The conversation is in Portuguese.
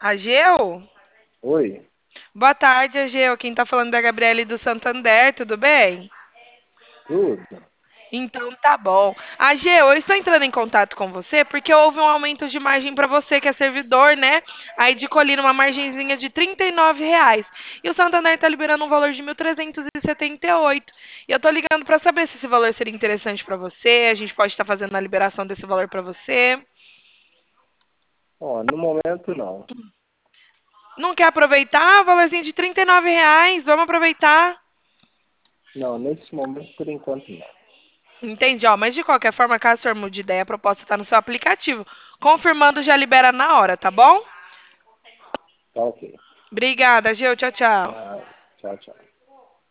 Ageu? Oi, Boa tarde, Ageu. Quem tá falando é a Gabriele do Santander, tudo bem? tudo? Então tá bom. Ageu, eu estou entrando em contato com você porque houve um aumento de margem para você que é servidor, né? Aí de colina uma margenzinha de R$ 39. E o Santander tá liberando um valor de 1.378. E eu tô ligando para saber se esse valor seria interessante para você. A gente pode estar fazendo a liberação desse valor para você. Ó, no momento não. Não quer aproveitar? O valorzinho de R$ 39. Vamos aproveitar. Não, nesse momento, por enquanto, não. Entendi, ó, mas de qualquer forma, caso o senhor mude de ideia, a proposta está no seu aplicativo. Confirmando, já libera na hora, tá bom? Tá ok. Obrigada, Gil. Tchau, tchau. Ah, tchau, tchau.